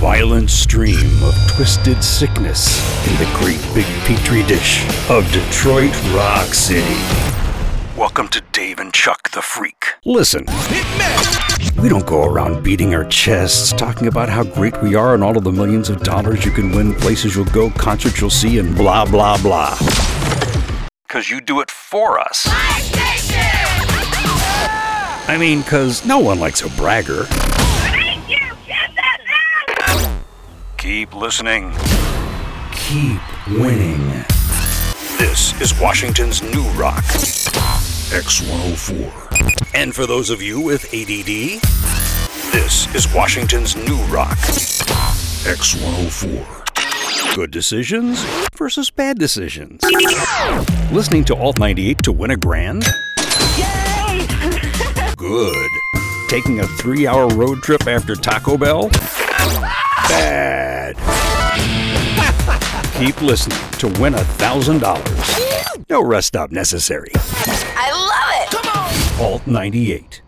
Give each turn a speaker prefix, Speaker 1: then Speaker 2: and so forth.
Speaker 1: violent stream of twisted sickness in the great big petri dish of Detroit Rock City. Welcome to Dave and Chuck the Freak. Listen, we don't go around beating our chests, talking about how great we are and all of the millions of dollars you can win, places you'll go, concerts you'll see, and blah, blah, blah. Because you do it for us. I mean, because no one likes a bragger.
Speaker 2: Thank you! Get that man!
Speaker 1: Keep listening. Keep winning. This is Washington's new rock, X104. And for those of you with ADD, this is Washington's new rock, X104. Good decisions versus bad decisions. Listening to Alt 98 to win a grand?
Speaker 2: Yay!
Speaker 1: Good. Taking a 3-hour road trip after Taco Bell? Bad. Keep listening to win $1,000. No rest stop necessary.
Speaker 2: I love it! Come on!
Speaker 1: Alt 98.